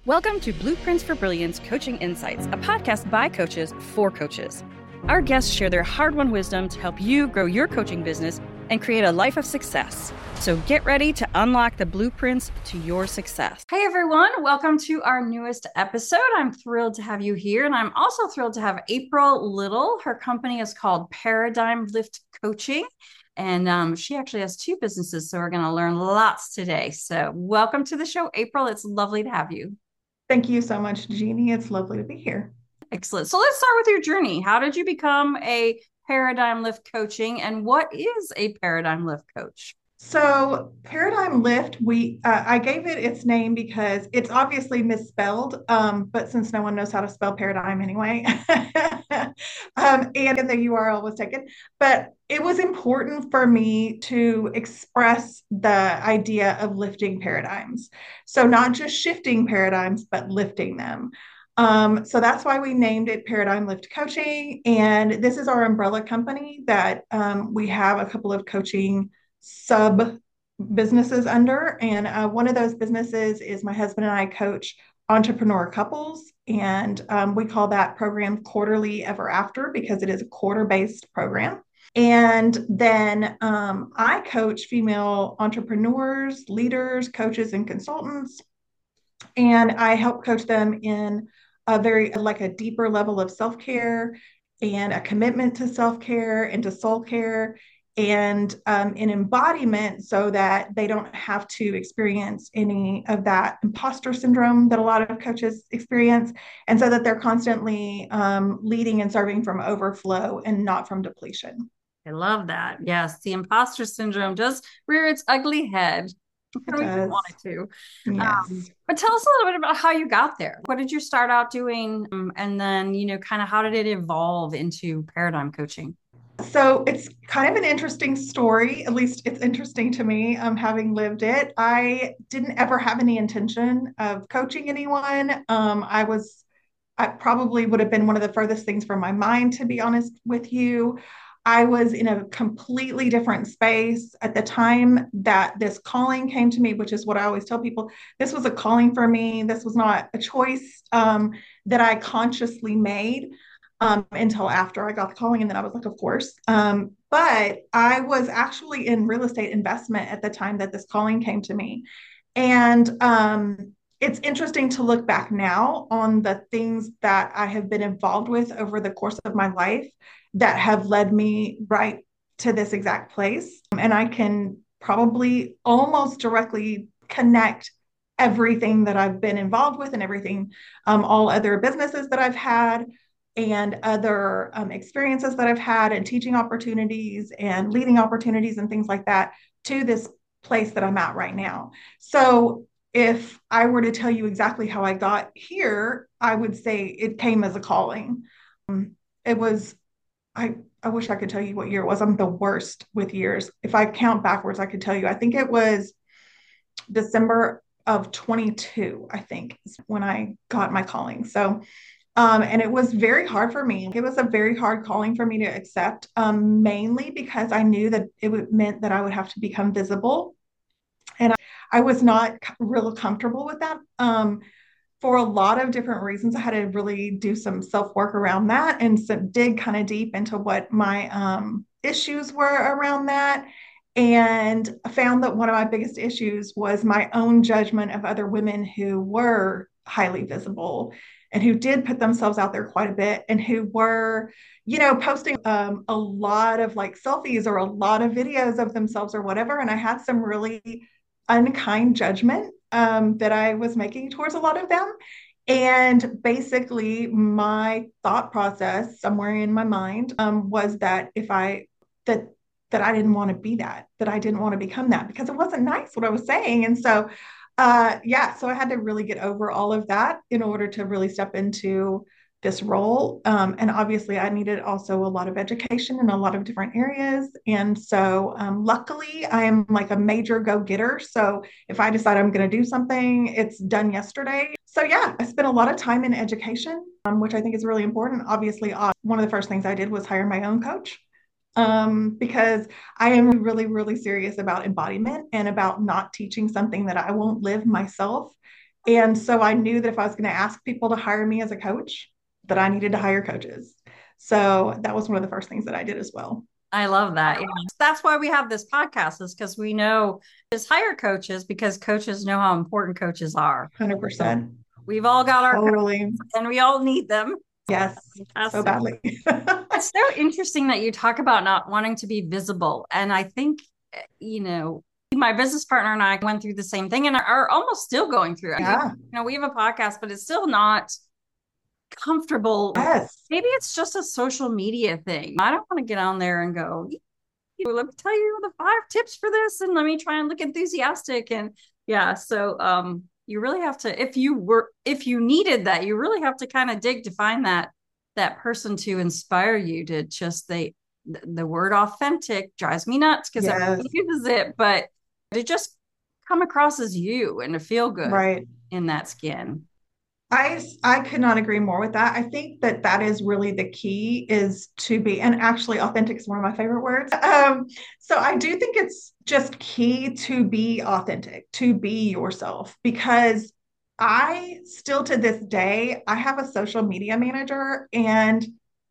Welcome to Blueprints for Brilliance Coaching Insights, a podcast by coaches for coaches. Our guests share their hard-won wisdom to help you grow your coaching business and create a life of success. So get ready to unlock the blueprints to your success. Hey everyone, welcome to our newest episode. I'm thrilled to have you here, and I'm also thrilled to have April Little. Her company is called Paradigm Lift Coaching, and she actually has two businesses, so we're going to learn lots today. So welcome to the show, April. It's lovely to have you. Thank you so much, Jeannie. It's lovely to be here. Excellent. So let's start with your journey. How did you become a Paradigm Lift coaching, and what is a Paradigm Lift coach? So, Paradigm Lift, I gave it its name because it's obviously misspelled, but since no one knows how to spell paradigm anyway, and the URL was taken, but it was important for me to express the idea of lifting paradigms. So, not just shifting paradigms, but lifting them. So that's why we named it Paradigm Lift Coaching. And this is our umbrella company that we have a couple of coaching sub businesses under. And one of those businesses is my husband and I coach entrepreneur couples. And we call that program Quarterly Ever After because it is a quarter based program. And then I coach female entrepreneurs, leaders, coaches, and consultants. And I help coach them in a very like a deeper level of self-care and a commitment to self-care and to soul care and an embodiment so that they don't have to experience any of that imposter syndrome that a lot of coaches experience, and so that they're constantly leading and serving from overflow and not from depletion. I love that. Yes, the imposter syndrome does rear its ugly head It when we don't want does. it to. Yes. But tell us a little bit about how you got there. What did you start out doing? And then, kind of how did it evolve into paradigm coaching? So it's kind of an interesting story. At least it's interesting to me, having lived it. I didn't ever have any intention of coaching anyone. I probably would have been one of the furthest things from my mind, to be honest with you. I was in a completely different space at the time that this calling came to me, which is what I always tell people. This was a calling for me. This was not a choice that I consciously made until after I got the calling. And then I was like, of course. But I was actually in real estate investment at the time that this calling came to me. And it's interesting to look back now on the things that I have been involved with over the course of my life that have led me right to this exact place. And I can probably almost directly connect everything that I've been involved with and everything, all other businesses that I've had and other experiences that I've had and teaching opportunities and leading opportunities and things like that to this place that I'm at right now. So if I were to tell you exactly how I got here, I would say it came as a calling. It was, I wish I could tell you what year it was. I'm the worst with years. If I count backwards, I could tell you. I think it was December of 22, I think, is when I got my calling. So and it was very hard for me. It was a very hard calling for me to accept, mainly because I knew that meant that I would have to become visible. And I was not real comfortable with that for a lot of different reasons. I had to really do some self work around that and dig kind of deep into what my issues were around that. And I found that one of my biggest issues was my own judgment of other women who were highly visible and who did put themselves out there quite a bit and who were, posting a lot of like selfies or a lot of videos of themselves or whatever. And I had some really unkind judgment that I was making towards a lot of them. And basically, my thought process somewhere in my mind was that if I that that I didn't want to be that I didn't want to become that because it wasn't nice what I was saying. And so, yeah, so I had to really get over all of that in order to really step into this role. And obviously, I needed also a lot of education in a lot of different areas. And so, luckily, I am like a major go getter. So, if I decide I'm going to do something, it's done yesterday. So, yeah, I spent a lot of time in education, which I think is really important. Obviously, one of the first things I did was hire my own coach because I am really, really serious about embodiment and about not teaching something that I won't live myself And so I knew that if I was going to ask people to hire me as a coach, that I needed to hire coaches. So that was one of the first things that I did as well. I love that. Yeah. That's why we have this podcast, is because we know just hire coaches, because coaches know how important coaches are. 100%. We've all got our Totally. coaches and we all need them. Yes. So Fantastic. badly. It's so interesting that you talk about not wanting to be visible. And I think, my business partner and I went through the same thing and are almost still going through it. Yeah. We have a podcast, but it's still not comfortable. Yes. Maybe it's just a social media thing. I don't want to get on there and go, let me tell you the 5 tips for this, and let me try and look enthusiastic. And yeah, so you really have to, if you needed that, you really have to kind of dig to find that person to inspire you to just the word authentic drives me nuts because Yes. everybody uses it, but to just come across as you and to feel good Right. in that skin. I could not agree more with that. I think that that is really the key, is to be, and actually authentic is one of my favorite words. So I do think it's just key to be authentic, to be yourself, because I still to this day, I have a social media manager, and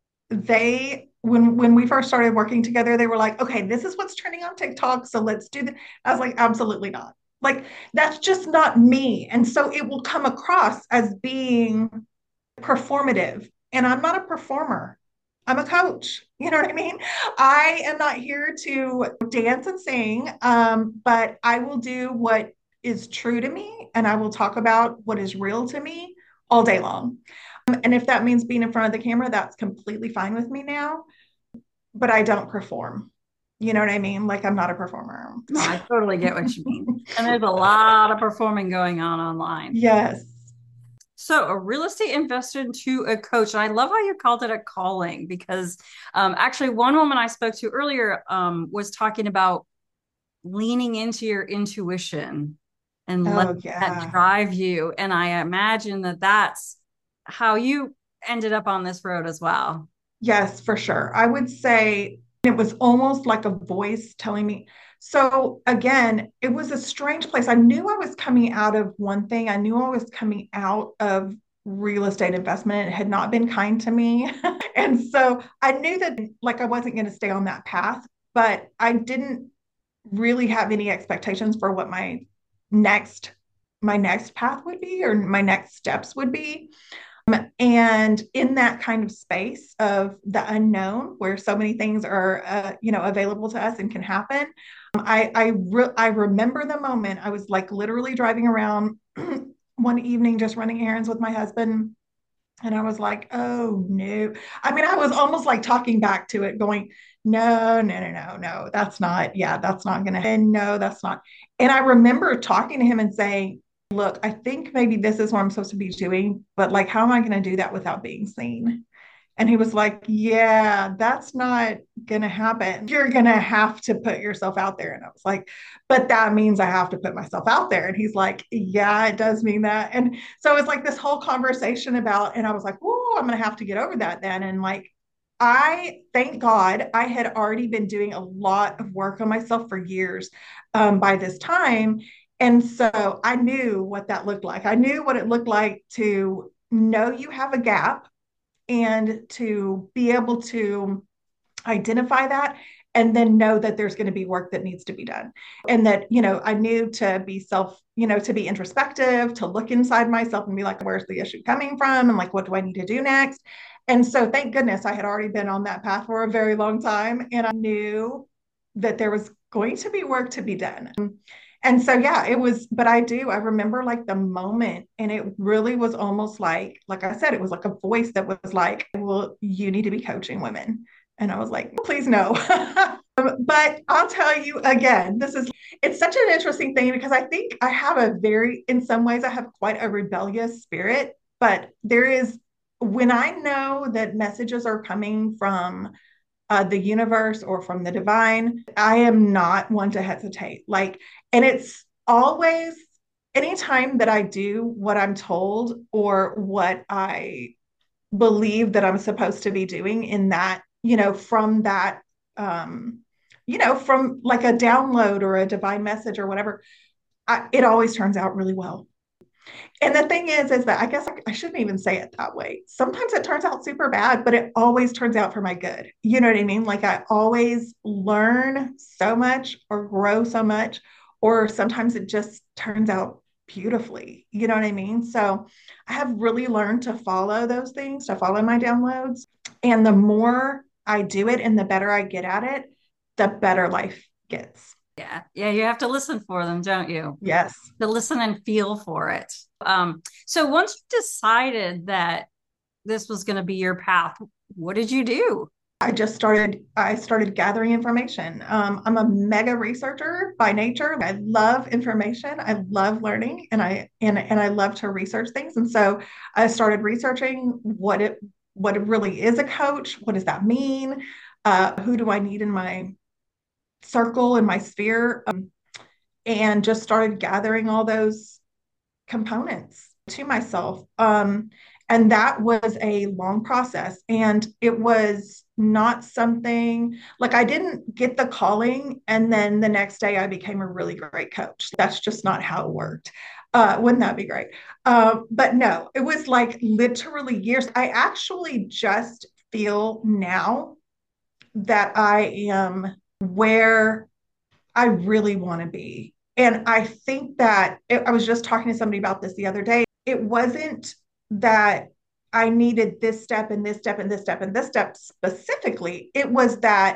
when we first started working together, they were like, okay, this is what's trending on TikTok, so let's do that. I was like, absolutely not. Like, that's just not me. And so it will come across as being performative. And I'm not a performer. I'm a coach. You know what I mean? I am not here to dance and sing, but I will do what is true to me, and I will talk about what is real to me all day long. And if that means being in front of the camera, that's completely fine with me now, but I don't perform. You know what I mean? Like, I'm not a performer. No, I totally get what you mean. And there's a lot of performing going on online. Yes. So, a real estate investor to a coach. And I love how you called it a calling, because actually, one woman I spoke to earlier was talking about leaning into your intuition and let Oh, that yeah. drive you. And I imagine that that's how you ended up on this road as well. Yes, for sure. I would say it was almost like a voice telling me. So again, it was a strange place. I knew I was coming out of one thing. I knew I was coming out of real estate investment. It had not been kind to me. And so I knew that like I wasn't going to stay on that path, but I didn't really have any expectations for what next my next path would be, or my next steps would be. And in that kind of space of the unknown, where so many things are, available to us and can happen, I remember the moment I was like literally driving around one evening, just running errands with my husband, and I was like, oh no. I mean, I was almost like talking back to it, going, no, no, no, no, no, that's not, yeah, that's not gonna, and no, that's not. And I remember talking to him and saying, look, I think maybe this is what I'm supposed to be doing, but like, how am I going to do that without being seen? And he was like, yeah, that's not going to happen. You're going to have to put yourself out there. And I was like, but that means I have to put myself out there. And he's like, yeah, it does mean that. And so it's like this whole conversation about, and I was like, oh, I'm going to have to get over that then. And like, I thank God I had already been doing a lot of work on myself for years by this time. And so I knew what that looked like. I knew what it looked like to know you have a gap, and to be able to identify that, and then know that there's going to be work that needs to be done. And that, I knew to be to be introspective, to look inside myself and be like, where's the issue coming from? And like, what do I need to do next? And so thank goodness I had already been on that path for a very long time. And I knew that there was going to be work to be done. And so, yeah, it was, but I remember like the moment, and it really was almost like I said, it was like a voice that was like, well, you need to be coaching women. And I was like, please no. But I'll tell you again, it's such an interesting thing, because I think I have in some ways, I have quite a rebellious spirit, but when I know that messages are coming from the universe or from the divine, I am not one to hesitate. Like, and it's always, anytime that I do what I'm told or what I believe that I'm supposed to be doing in that, from that, from like a download or a divine message or whatever, it always turns out really well. And the thing is that I guess I shouldn't even say it that way. Sometimes it turns out super bad, but it always turns out for my good. You know what I mean? Like I always learn so much or grow so much, or sometimes it just turns out beautifully. You know what I mean? So I have really learned to follow those things, to follow my downloads. And the more I do it and the better I get at it, the better life gets. Yeah. Yeah. You have to listen for them, don't you? Yes. To listen and feel for it. So once you decided that this was going to be your path, what did you do? I started gathering information. I'm a mega researcher by nature. I love information. I love learning and I love to research things. And so I started researching what it really is a coach. What does that mean? Who do I need in my circle, in my sphere? And just started gathering all those components to myself. And that was a long process. And it was not something like I didn't get the calling and then the next day I became a really great coach. That's just not how it worked. Wouldn't that be great? But no, it was like literally years. I actually just feel now that I am where I really want to be. And I think that I was just talking to somebody about this the other day. It wasn't that I needed this step and this step and this step and this step specifically. It was that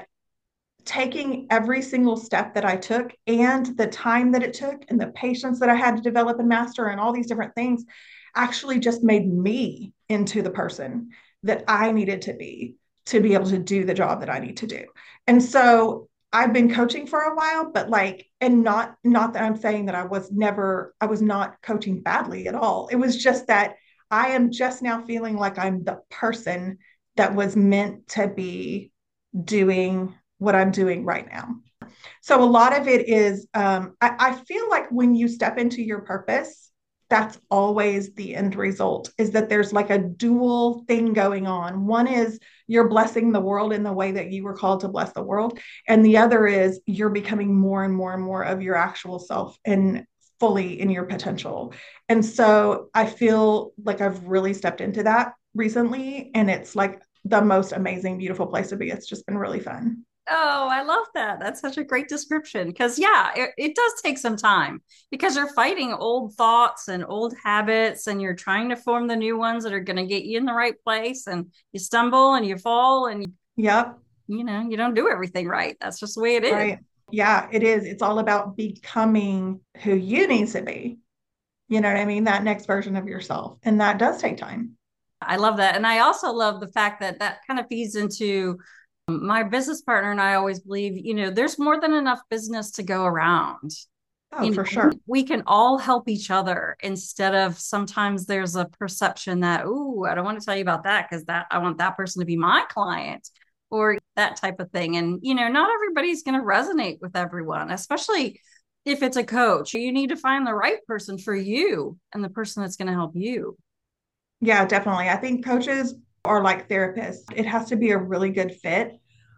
taking every single step that I took and the time that it took and the patience that I had to develop and master and all these different things actually just made me into the person that I needed to be able to do the job that I need to do. And so I've been coaching for a while, but like, and not that I'm saying that I was not coaching badly at all. It was just that I am just now feeling like I'm the person that was meant to be doing what I'm doing right now. So a lot of it is, I feel like when you step into your purpose, that's always the end result is that there's like a dual thing going on. One is you're blessing the world in the way that you were called to bless the world. And the other is you're becoming more and more and more of your actual self and fully in your potential. And so I feel like I've really stepped into that recently. And it's like the most amazing, beautiful place to be. It's just been really fun. Oh, I love that. That's such a great description. Because, yeah, it does take some time because you're fighting old thoughts and old habits, and you're trying to form the new ones that are going to get you in the right place. And you stumble and you fall, and Yep. you don't do everything right. That's just the way it is. Right. Yeah, it is. It's all about becoming who you need to be. You know what I mean? That next version of yourself. And that does take time. I love that. And I also love the fact that that kind of feeds into my business partner and I always believe, there's more than enough business to go around. Oh, for sure. We can all help each other instead of sometimes there's a perception that, oh, I don't want to tell you about that because that I want that person to be my client or that type of thing. And, not everybody's going to resonate with everyone, especially if it's a coach. You need to find the right person for you and the person that's going to help you. Yeah, definitely. I think coaches are like therapists. It has to be a really good fit.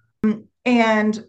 And,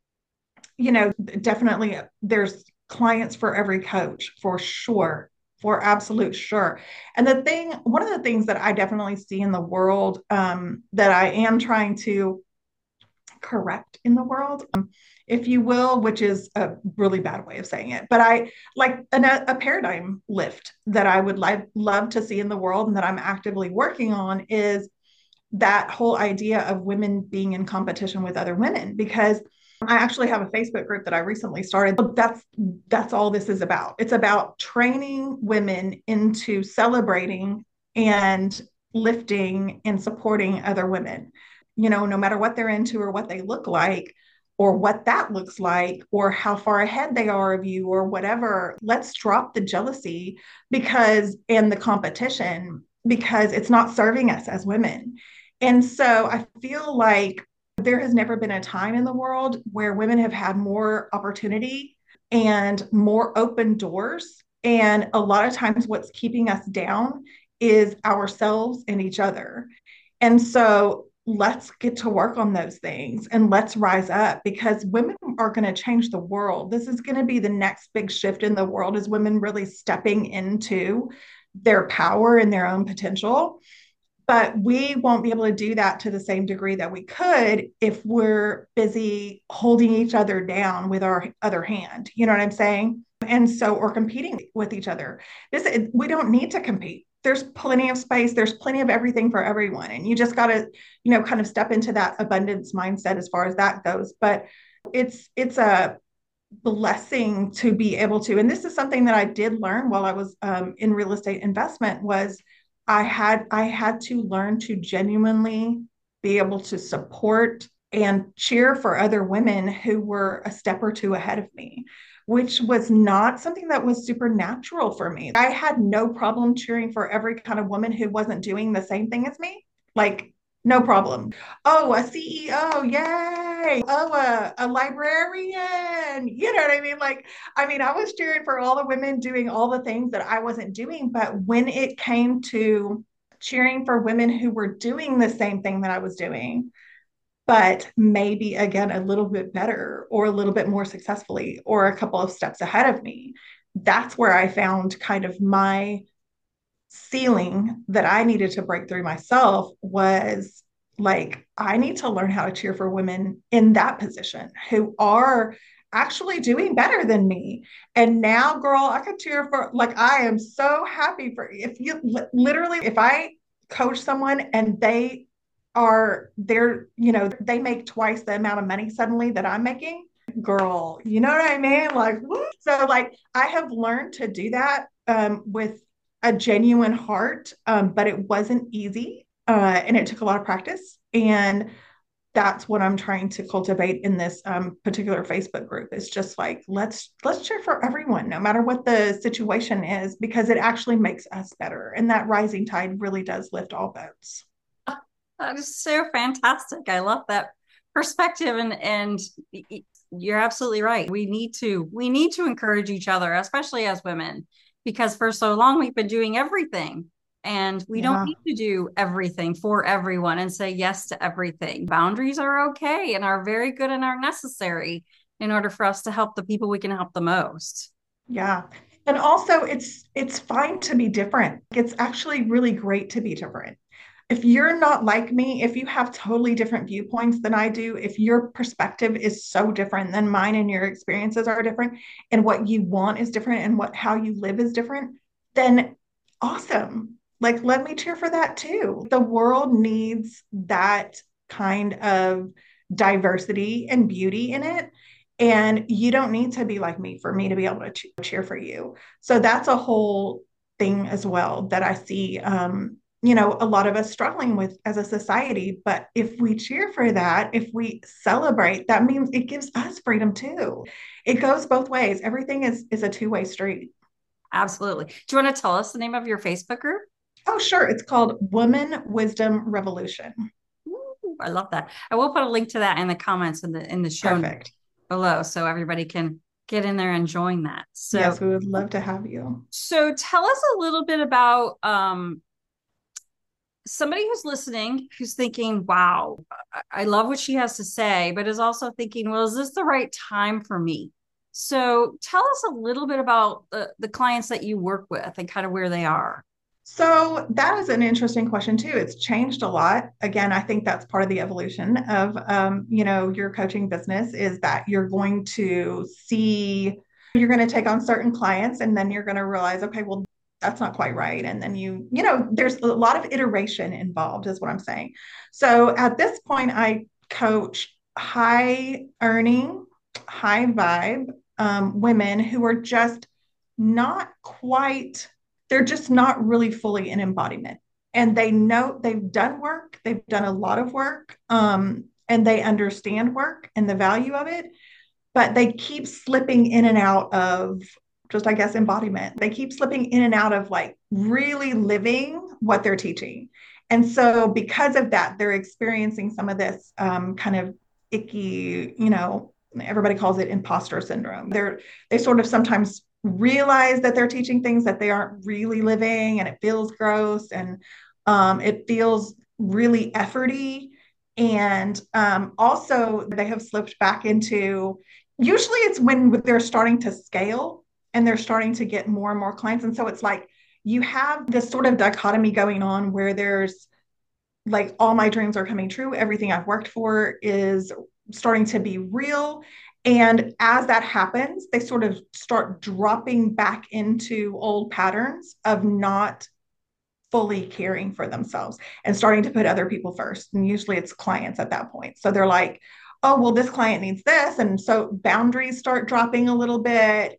definitely there's clients for every coach for sure, for absolute sure. And one of the things that I definitely see in the world that I am trying to correct in the world, if you will, which is a really bad way of saying it. But I like a paradigm lift that I would love to see in the world and that I'm actively working on is that whole idea of women being in competition with other women because I actually have a Facebook group that I recently started. That's all this is about. It's about training women into celebrating and lifting and supporting other women. No matter what they're into or what they look like or what that looks like or how far ahead they are of you or whatever. Let's drop the jealousy and the competition because it's not serving us as women. And so I feel like there has never been a time in the world where women have had more opportunity and more open doors. And a lot of times, what's keeping us down is ourselves and each other. And so let's get to work on those things and let's rise up, because women are going to change the world. This is going to be the next big shift in the world, is women really stepping into their power and their own potential. But we won't be able to do that to the same degree that we could if we're busy holding each other down with our other hand. You know what I'm saying? And so, or competing with each other. We don't need to compete. There's plenty of space. There's plenty of everything for everyone. And you just got to, kind of step into that abundance mindset as far as that goes. But it's a blessing to be able to, and this is something that I did learn while I was in real estate investment, was I had to learn to genuinely be able to support and cheer for other women who were a step or two ahead of me, which was not something that was supernatural for me. I had no problem cheering for every kind of woman who wasn't doing the same thing as me. Like, no problem. Oh, a CEO, yay. Oh, a librarian. You know what I mean? Like, I was cheering for all the women doing all the things that I wasn't doing. But when it came to cheering for women who were doing the same thing that I was doing, but maybe again, a little bit better or a little bit more successfully or a couple of steps ahead of me, that's where I found kind of my ceiling that I needed to break through myself. Was like, I need to learn how to cheer for women in that position who are actually doing better than me. And now, girl, I could cheer for, like, I am so happy for, if you literally, if I coach someone and they make twice the amount of money suddenly that I'm making, girl, you know what I mean? Like, woo. So like, I have learned to do that with a genuine heart, but it wasn't easy, and it took a lot of practice. And that's what I'm trying to cultivate in this particular Facebook group. Is just like, let's cheer for everyone, no matter what the situation is, because it actually makes us better. And that rising tide really does lift all boats. That is so fantastic. I love that perspective, and you're absolutely right. We need to encourage each other, especially as women, because for so long we've been doing everything, and we don't Yeah. need to do everything for everyone and say yes to everything. Boundaries are okay and are very good and are necessary in order for us to help the people we can help the most. Yeah. And also, it's fine to be different. It's actually really great to be different. If you're not like me, if you have totally different viewpoints than I do, if your perspective is so different than mine and your experiences are different and what you want is different and how you live is different, then awesome. Like, let me cheer for that too. The world needs that kind of diversity and beauty in it. And you don't need to be like me for me to be able to cheer for you. So that's a whole thing as well that I see, a lot of us struggling with as a society. But if we cheer for that, if we celebrate, that means it gives us freedom too. It goes both ways. Everything is a two-way street. Absolutely. Do you want to tell us the name of your Facebook group? Oh, sure. It's called Woman Wisdom Revolution. Ooh, I love that. I will put a link to that in the comments in the show notes Perfect. below, so everybody can get in there and join that. Yes, we would love to have you. So tell us a little bit about somebody who's listening, who's thinking, wow, I love what she has to say, but is also thinking, well, is this the right time for me? So tell us a little bit about the clients that you work with and kind of where they are. So that is an interesting question too. It's changed a lot. Again, I think that's part of the evolution of your coaching business, is that you're going to take on certain clients and then you're going to realize, okay, well, that's not quite right. And then there's a lot of iteration involved, is what I'm saying. So at this point, I coach high earning, high vibe women who are just not quite, they're just not really fully in embodiment. And they know they've done work, they've done a lot of work, and they understand work and the value of it, but they keep slipping in and out of just, I guess, embodiment. They keep slipping in and out of like really living what they're teaching. And so because of that, they're experiencing some of this kind of icky, everybody calls it imposter syndrome. They sort of sometimes realize that they're teaching things that they aren't really living, and it feels gross, and it feels really efforty. And also, they have slipped back into, usually it's when they're starting to scale and they're starting to get more and more clients. And so it's like you have this sort of dichotomy going on where there's like, all my dreams are coming true. Everything I've worked for is starting to be real. And as that happens, they sort of start dropping back into old patterns of not fully caring for themselves and starting to put other people first. And usually it's clients at that point. So they're like, oh, well, this client needs this. And so boundaries start dropping a little bit,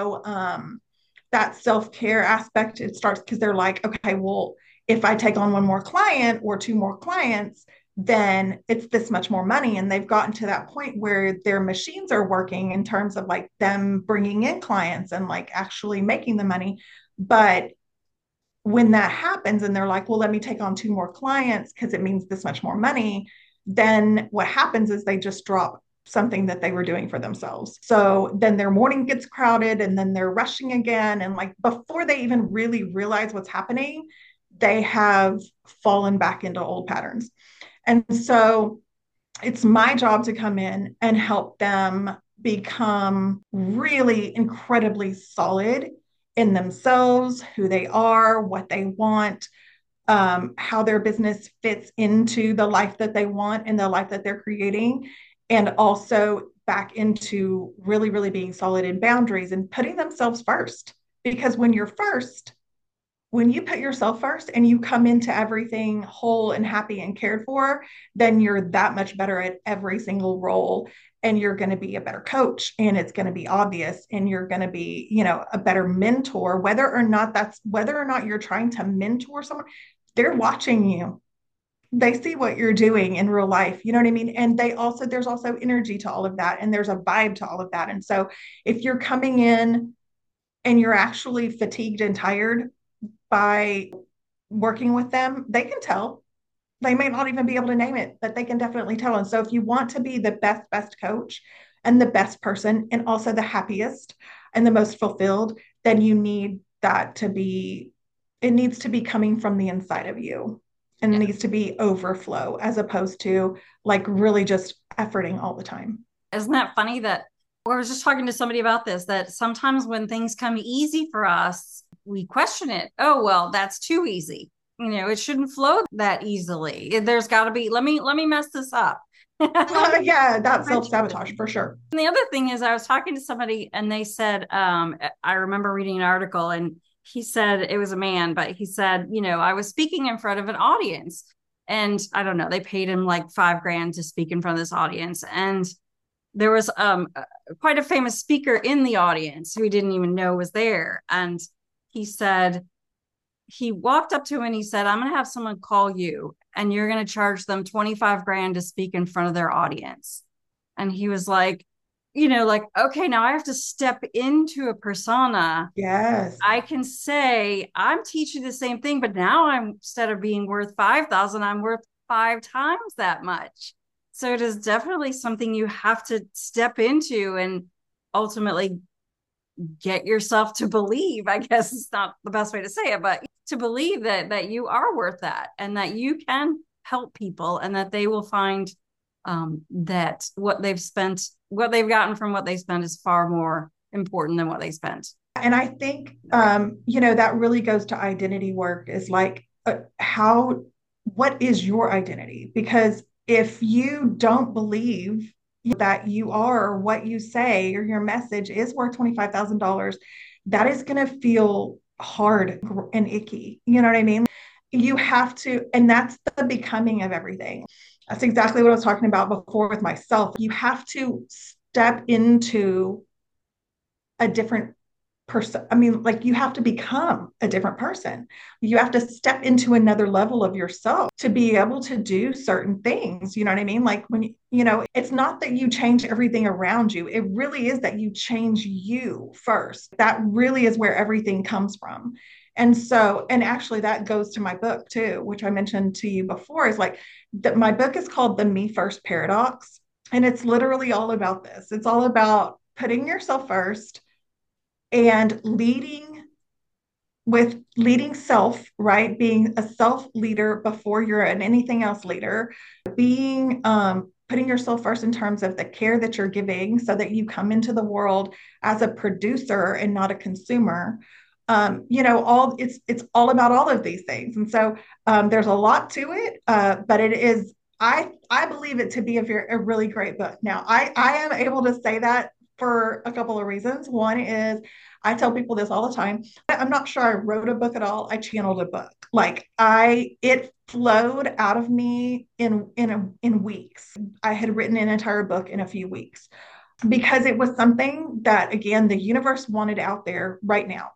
that self-care aspect, it starts because they're like, okay, well, if I take on one more client or two more clients, then it's this much more money. And they've gotten to that point where their machines are working in terms of like them bringing in clients and like actually making the money. But when that happens and they're like, well, let me take on two more clients because it means this much more money, then what happens is they just drop something that they were doing for themselves. So then their morning gets crowded and then they're rushing again. And like before they even really realize what's happening, they have fallen back into old patterns. And so it's my job to come in and help them become really incredibly solid in themselves, who they are, what they want, how their business fits into the life that they want and the life that they're creating, and also back into really, really being solid in boundaries and putting themselves first. Because when you put yourself first and you come into everything whole and happy and cared for, then you're that much better at every single role. And you're going to be a better coach and it's going to be obvious and you're going to be, a better mentor, whether or not you're trying to mentor someone, they're watching you. They see what you're doing in real life. You know what I mean? And there's also energy to all of that. And there's a vibe to all of that. And so if you're coming in and you're actually fatigued and tired by working with them, they can tell. They may not even be able to name it, but they can definitely tell. And so if you want to be the best coach and the best person and also the happiest and the most fulfilled, then you need it needs to be coming from the inside of you and it needs to be overflow as opposed to like really just efforting all the time. Isn't that funny that I was just talking to somebody about this, that sometimes when things come easy for us, we question it. Oh, well, that's too easy. It shouldn't flow that easily. There's got to be, let me mess this up. Yeah, that's self-sabotage for sure. And the other thing is I was talking to somebody and they said, I remember reading an article and he said, it was a man, but he said, I was speaking in front of an audience and I don't know, they paid him like $5,000 to speak in front of this audience. And there was quite a famous speaker in the audience who he didn't even know was there. And he said, he walked up to him and he said, I'm going to have someone call you and you're going to charge them $25,000 to speak in front of their audience. And he was like, okay, now I have to step into a persona. Yes. I can say, I'm teaching the same thing, but now instead of being worth 5,000, I'm worth 5 times that much. So it is definitely something you have to step into and ultimately get yourself to believe. I guess it's not the best way to say it, but to believe that you are worth that and that you can help people and that they will find that what they've gotten from what they spend is far more important than what they spent. And I think, that really goes to identity work is like, what is your identity? Because if you don't believe that you are or what you say or your message is worth $25,000, that is going to feel hard and icky. You know what I mean? You have to, and that's the becoming of everything. That's exactly what I was talking about before with myself. You have to step into a different person. I mean, like you have to become a different person. You have to step into another level of yourself to be able to do certain things. You know what I mean? Like when, it's not that you change everything around you. It really is that you change you first. That really is where everything comes from. And so, and actually that goes to my book too, which I mentioned to you before, is like that my book is called The Me First Paradox. And it's literally all about this. It's all about putting yourself first and leading with leading self, right? Being a self leader before you're an anything else leader, being putting yourself first in terms of the care that you're giving so that you come into the world as a producer and not a consumer. All it's all about all of these things. And so there's a lot to it, but it is I believe it to be a really great book. Now, I am able to say that for a couple of reasons. One is I tell people this all the time. I'm not sure I wrote a book at all. I channeled a book. It flowed out of me in weeks. I had written an entire book in a few weeks because it was something that, again, the universe wanted out there right now.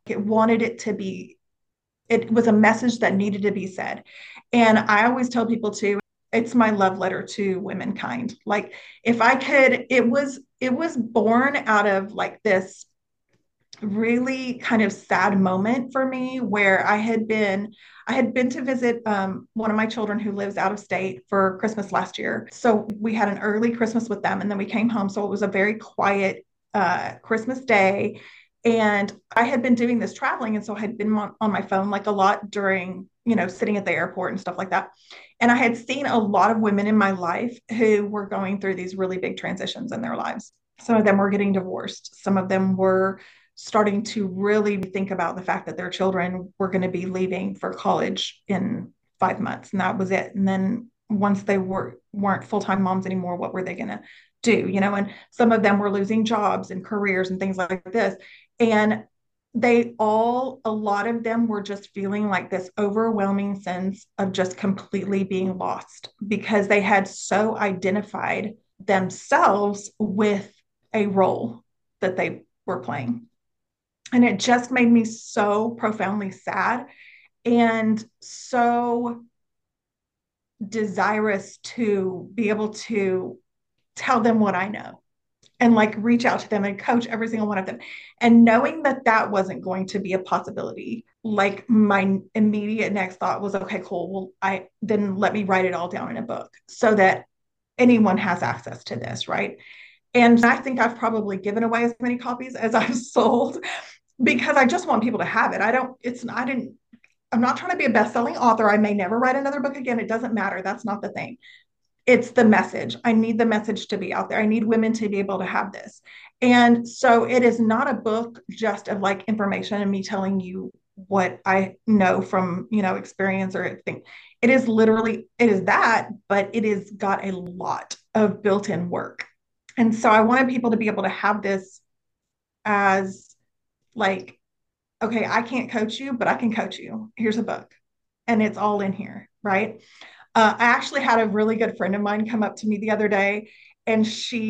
It was a message that needed to be said. And I always tell people too, it's my love letter to womankind. Like if I could, it was born out of like this really kind of sad moment for me where I had been to visit one of my children who lives out of state for Christmas last year. So we had an early Christmas with them and then we came home. So it was a very quiet Christmas day. And I had been doing this traveling. And so I had been on my phone like a lot during, sitting at the airport and stuff like that. And I had seen a lot of women in my life who were going through these really big transitions in their lives. Some of them were getting divorced. Some of them were starting to really think about the fact that their children were going to be leaving for college in 5 months. And that was it. And then once they weren't full-time moms anymore, what were they going to do? And some of them were losing jobs and careers and things like this. And a lot of them were just feeling like this overwhelming sense of just completely being lost because they had so identified themselves with a role that they were playing. And it just made me so profoundly sad and so desirous to be able to tell them what I know and like reach out to them and coach every single one of them. And knowing that that wasn't going to be a possibility, like my immediate next thought was, okay, cool. Well, then let me write it all down in a book so that anyone has access to this, right? And I think I've probably given away as many copies as I've sold because I just want people to have it. I'm not trying to be a best-selling author. I may never write another book again. It doesn't matter. That's not the thing. It's the message. I need the message to be out there. I need women to be able to have this. And so it is not a book just of like information and me telling you what I know from, experience or anything. It is that, but it is got a lot of built-in work. And so I wanted people to be able to have this as like, okay, I can't coach you, but I can coach you. Here's a book. And it's all in here, right? I actually had a really good friend of mine come up to me the other day, and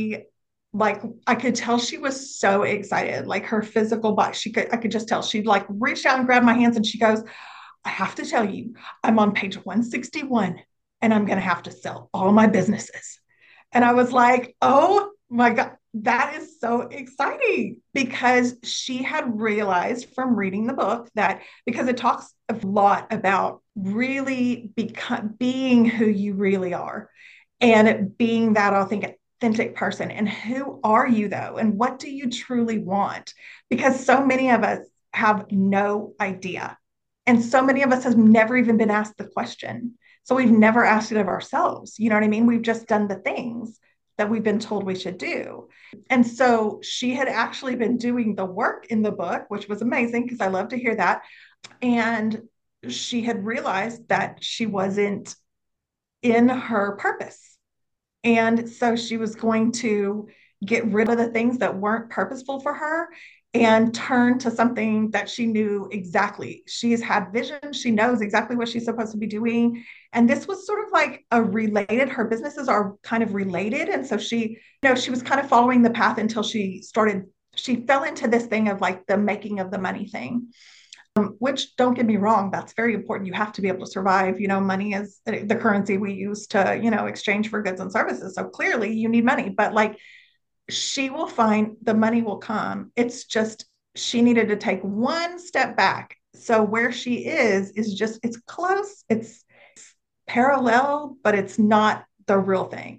I could tell she was so excited, like her physical body. I could just tell she'd like reached out and grabbed my hands, and she goes, I have to tell you, I'm on page 161 and I'm going to have to sell all my businesses. And I was like, oh my God, that is so exciting because she had realized from reading the book that because it talks a lot about really being who you really are and being that authentic person. And who are you though? And what do you truly want? Because so many of us have no idea. And so many of us have never even been asked the question. So we've never asked it of ourselves. You know what I mean? We've just done the things that we've been told we should do. And so she had actually been doing the work in the book, which was amazing because I love to hear that. And she had realized that she wasn't in her purpose. And so she was going to get rid of the things that weren't purposeful for her and turn to something that she knew exactly. She's had vision. She knows exactly what she's supposed to be doing. And this was sort of like her businesses are kind of related. And so she was kind of following the path until she fell into this thing of like the making of the money thing. Which don't get me wrong, that's very important. You have to be able to survive. Money is the currency we use to, exchange for goods and services. So clearly you need money, but like she will find the money will come. It's just she needed to take one step back. So where she is just, it's close, it's parallel, but it's not the real thing.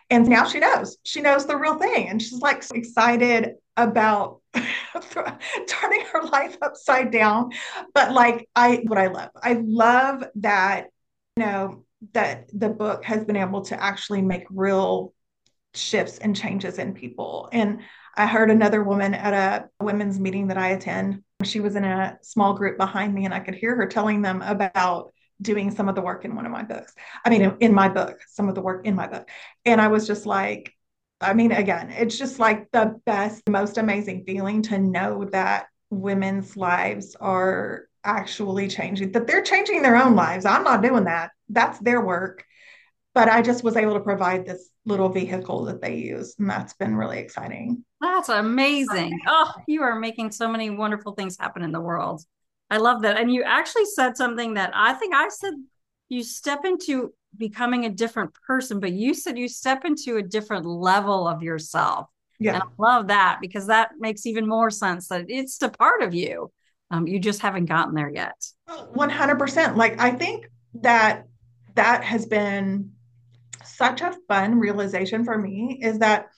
And now she knows the real thing. And she's like excited about turning her life upside down. But like, I love that, that the book has been able to actually make real shifts and changes in people. And I heard another woman at a women's meeting that I attend. She was in a small group behind me, and I could hear her telling them about doing some of the work in one of my books. I mean, in my book, some of the work in my book. And I was just like, I mean, again, it's just like the best, most amazing feeling to know that women's lives are actually changing, that they're changing their own lives. I'm not doing that. That's their work. But I just was able to provide this little vehicle that they use. And that's been really exciting. That's amazing. Oh, you are making so many wonderful things happen in the world. I love that. And you actually said something that I think I said, you step into becoming a different person, but you said you step into a different level of yourself. Yeah. And I love that because that makes even more sense that it's a part of you. You just haven't gotten there yet. 100%. Like, I think that has been such a fun realization for me, is that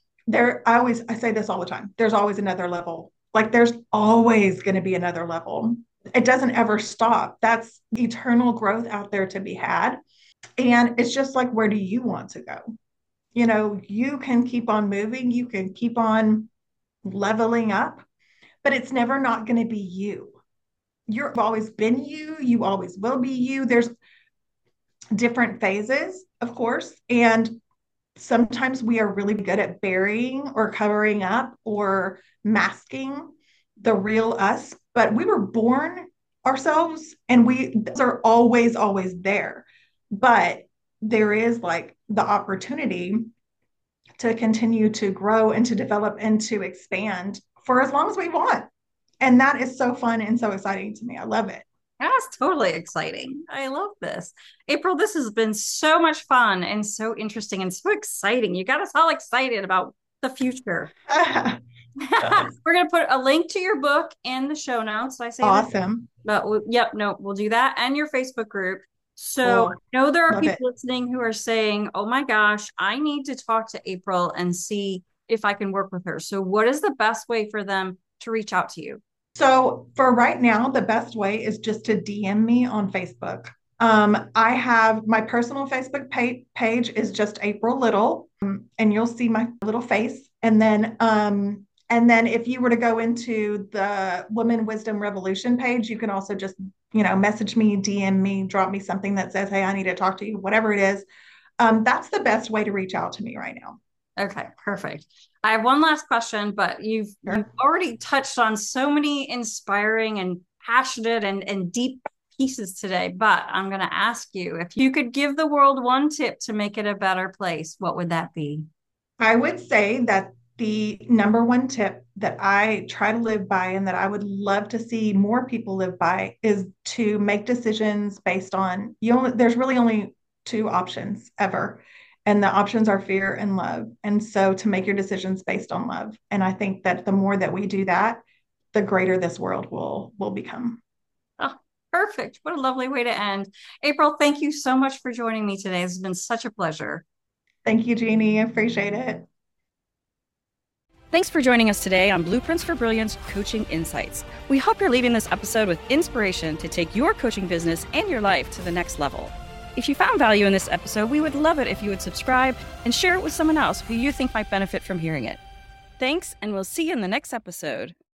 I say this all the time, there's always another level. Like, there's always going to be another level. It doesn't ever stop. That's eternal growth out there to be had. And it's just like, where do you want to go? You can keep on moving, you can keep on leveling up, but it's never not going to be you. You've always been you. You always will be you. There's different phases, of course. And sometimes we are really good at burying or covering up or masking the real us, but we were born ourselves, and those are always, always there. But there is like the opportunity to continue to grow and to develop and to expand for as long as we want. And that is so fun and so exciting to me. I love it. That's totally exciting. I love this. April, this has been so much fun and so interesting and so exciting. You got us all excited about the future. We're going to put a link to your book in the show notes. Did I say awesome. That? But we'll do that, and your Facebook group. So I know there are people listening who are saying, oh my gosh, I need to talk to April and see if I can work with her. So what is the best way for them to reach out to you? So for right now, the best way is just to DM me on Facebook. I have my personal Facebook page is just April Little, and you'll see my little face. And then if you were to go into the Women Wisdom Revolution page, you can also just, message me, DM me, drop me something that says, hey, I need to talk to you, whatever it is. That's the best way to reach out to me right now. Okay, perfect. I have one last question, but you've already touched on so many inspiring and passionate and deep pieces today. But I'm going to ask you, if you could give the world one tip to make it a better place, what would that be? I would say that the number one tip that I try to live by, and that I would love to see more people live by, is to make decisions based on there's really only two options ever. And the options are fear and love. And so to make your decisions based on love. And I think that the more that we do that, the greater this world will become. Oh, perfect. What a lovely way to end. April, thank you so much for joining me today. It's been such a pleasure. Thank you, Jeannie. I appreciate it. Thanks for joining us today on Blueprints for Brilliance Coaching Insights. We hope you're leaving this episode with inspiration to take your coaching business and your life to the next level. If you found value in this episode, we would love it if you would subscribe and share it with someone else who you think might benefit from hearing it. Thanks, and we'll see you in the next episode.